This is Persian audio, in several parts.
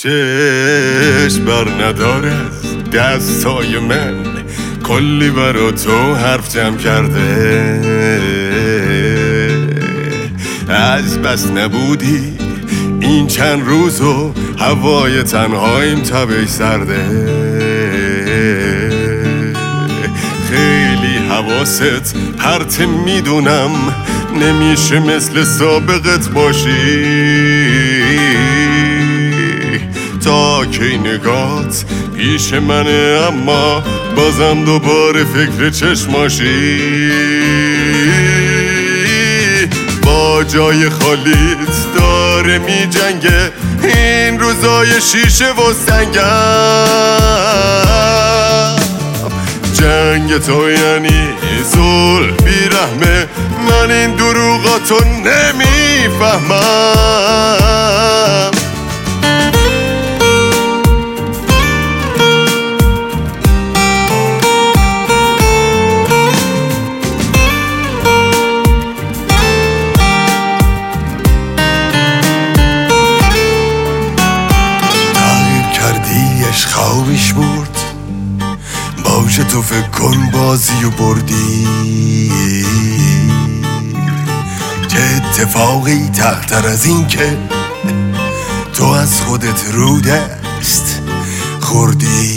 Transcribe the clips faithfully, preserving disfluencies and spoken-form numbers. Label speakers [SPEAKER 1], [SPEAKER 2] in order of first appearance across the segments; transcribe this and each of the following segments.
[SPEAKER 1] چشم بر نداره از دستای من، کلی برا تو حرف جمع کرده. از بس نبودی این چند روز و هوای تنهاییم تبش سرده. خیلی حواست پرت میدونم، نمیشه مثل سابقت باشی. تا کی نگات پیش منه اما بازم دوباره فکر چشماشی. با جای خالیت داره می جنگه این روزای شیشه و سنگم. جنگ تو یعنی زول بیرحمه، من این دروغاتو نمیفهمم. خوابش برد باشه، تو فکر کن بازی و بردی. چه اتفاقی تختر از این که تو از خودت رو دست خوردی.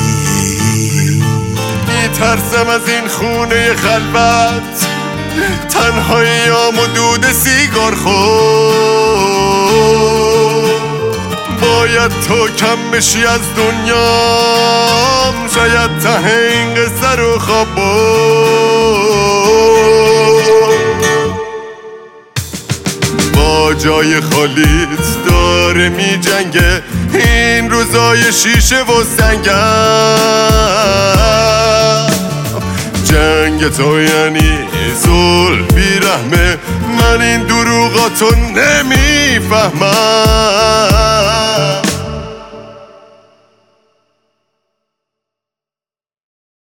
[SPEAKER 1] میترسم از این خونه خلوت، تنهاییام و دود سیگار خود. باید تو کم بشی از دنیام، شاید ته این قصه رو خواب با جای خالیت داره می جنگه این روزای شیشه و سنگم. جنگ تو یعنی زول بیرحمه، من این دروغاتو نمیفهمم.